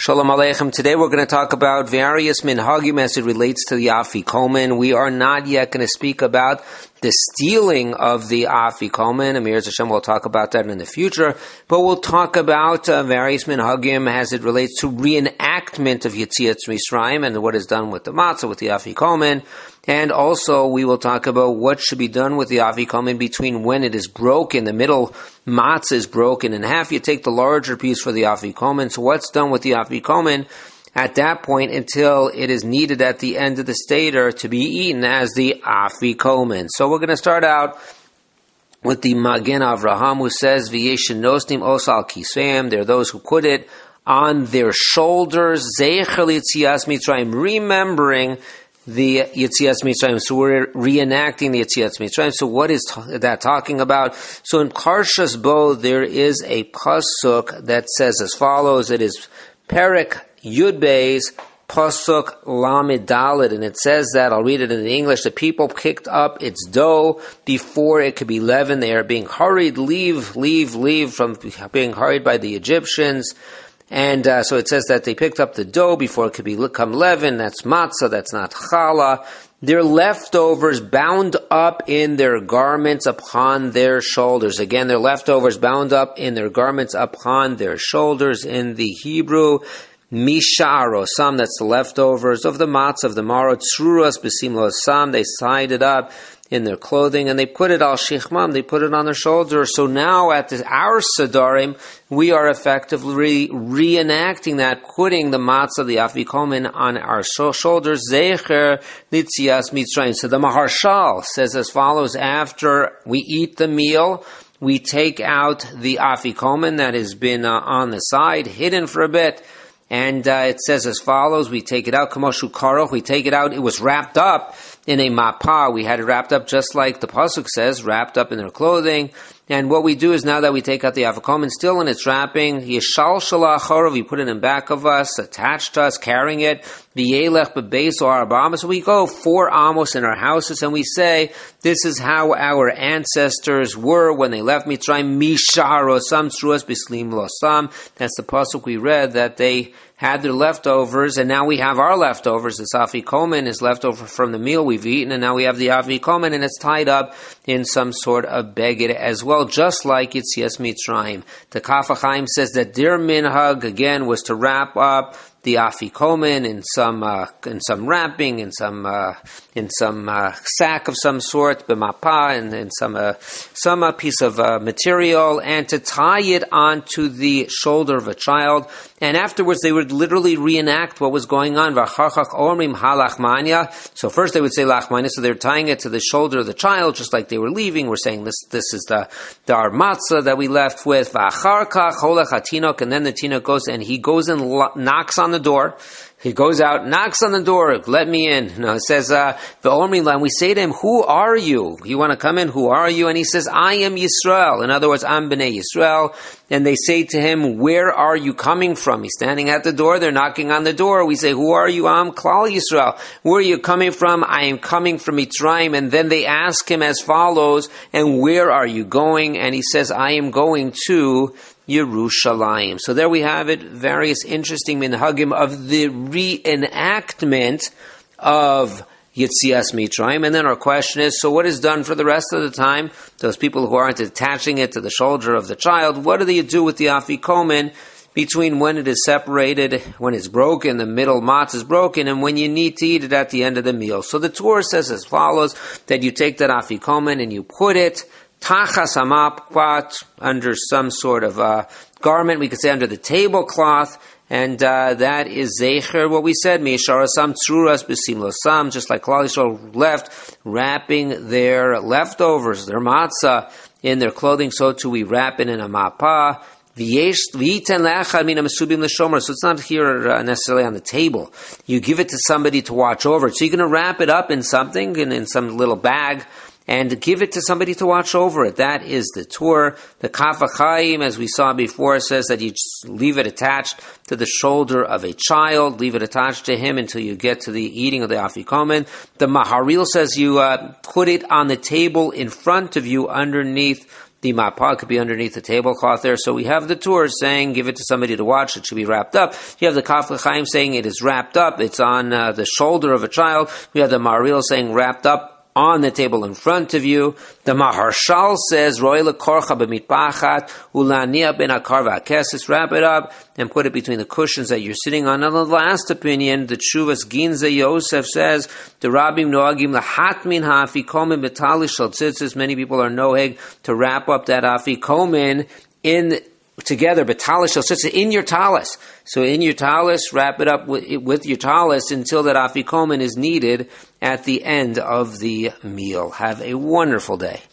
Shalom Aleichem. Today we're going to talk about various minhagim as it relates to the afikomen. We are not yet going to speak about the stealing of the afikomen. Amir Hashem will talk about that in the future, but we'll talk about various minhagim as it relates to reenactment of Yetziat Mitzrayim and what is done with the matzah, with the afikomen. And also we will talk about what should be done with the afikomen between when it is broken, the middle matzah is broken in half. You take the larger piece for the afikomen. So what's done with the afikomen at that point until it is needed at the end of the seder to be eaten as the afikomen? So we're going to start out with the Magen Avraham, who says, V'yeshin nosnim osal kisveim. There are those who put it on their shoulders, Zeicher Yetzias Mitzrayim, remembering the Yetzias Mitzrayim. So we're reenacting the Yetzias Mitzrayim. So what is that talking about? So in Parshas Bo, there is a pasuk that says as follows. It is Perek Yud Beis pasuk Lamed Dalet, and it says that, I'll read it in the English, the people picked up its dough before it could be leavened. They are being hurried, leave from being hurried by the Egyptians. And so it says that they picked up the dough before it could become leavened. That's matzah, that's not challah. Their leftovers bound up in their garments upon their shoulders. Again, their leftovers bound up in their garments upon their shoulders. In the Hebrew, mishar osam, that's the leftovers of the matzah, of the maror, tzruras b'sim lo osam, they tied it up in their clothing, and they put it al shichmam, they put it on their shoulders. So now at our Sadarim, we are effectively reenacting that, putting the matzah, the afikomen, on our shoulders, Zecher Yetzias Mitzrayim. So the Maharshal says as follows: after we eat the meal, we take out the afikomen that has been on the side, hidden for a bit, and it says as follows: we take it out, Kamoshu Karoch, we take it out, it was wrapped up in a mapah. We had it wrapped up just like the pasuk says, wrapped up in their clothing. And what we do is, now that we take out the afikomen, still in its wrapping, Yeshal Shalach, we put it in back of us, attached to us, carrying it, V'yelech bebeis or arba'am. So we go 4 amos in our houses, and we say, this is how our ancestors were when they left Mitzrayim, Mishar osam tzruas b'slim losam. That's the pasuk we read, that they had their leftovers, and now we have our leftovers. This afikomen is left over from the meal we've eaten, and now we have the afikomen, and it's tied up in some sort of beged as well, just like Yetzias Mitzrayim. The Kaf HaChaim says that their minhag, again, was to wrap up the afikomen in some wrapping, in some sack of some sort, b'mapa, and in some piece of material, and to tie it onto the shoulder of a child. And afterwards, they would literally reenact what was going on. V'acharchach omrim halachmanya. So first they would say lachmanya, so they're tying it to the shoulder of the child, just like they were leaving. We're saying this is the our matzah that we left with. V'acharchach holach hatinok, and then the tinok goes, and he goes and knocks on the door. He goes out, knocks on the door, let me in. No, it says, the Omri line, we say to him, who are you? You want to come in? Who are you? And he says, I am Yisrael. In other words, I'm Bnei Yisrael. And they say to him, where are you coming from? He's standing at the door, they're knocking on the door. We say, who are you? I'm Klal Yisrael. Where are you coming from? I am coming from Mitzrayim. And then they ask him as follows, and where are you going? And he says, I am going to Yerushalayim. So there we have it, various interesting minhagim of the reenactment of Yetzias Mitzrayim. And then our question is, so what is done for the rest of the time? Those people who aren't attaching it to the shoulder of the child, what do they do with the afikomen between when it is separated, when it's broken, the middle matzah is broken, and when you need to eat it at the end of the meal? So the Torah says as follows, that you take that afikomen and you put it tachas hamapkat, under some sort of garment, we could say under the tablecloth, and that is zecher, what we said, meishar asam tzruras b'sim losam, just like Klal Yisrael left, wrapping their leftovers, their matzah, in their clothing, so too we wrap it in a mapah. So it's not here necessarily on the table. You give it to somebody to watch over it. So you're going to wrap it up in something, in some little bag, and give it to somebody to watch over it. That is the Torah. The Kaf HaChaim, as we saw before, says that you just leave it attached to the shoulder of a child, leave it attached to him until you get to the eating of the afikomen. The Maharil says you put it on the table in front of you underneath The mapah could be underneath the tablecloth there. So we have the Tur saying, give it to somebody to watch. It should be wrapped up. You have the Kaf L'Chaim saying it is wrapped up. It's on the shoulder of a child. We have the Maharil saying wrapped up on the table in front of you. The Maharshal says, Roy lekorcha b'mitpachat ulania ben hakar v'hakesis, wrap it up and put it between the cushions that you're sitting on. And the last opinion, the Tshuvas Ginza Yosef says, the Rabbim noagim lahatmin ha'afikomen b'tali shel tzitzis. Many people are noheg to wrap up that afikomen in together, but talis shel tzitzis, in your talis. So in your talis, wrap it up with your talis until that afikomen is needed at the end of the meal. Have a wonderful day.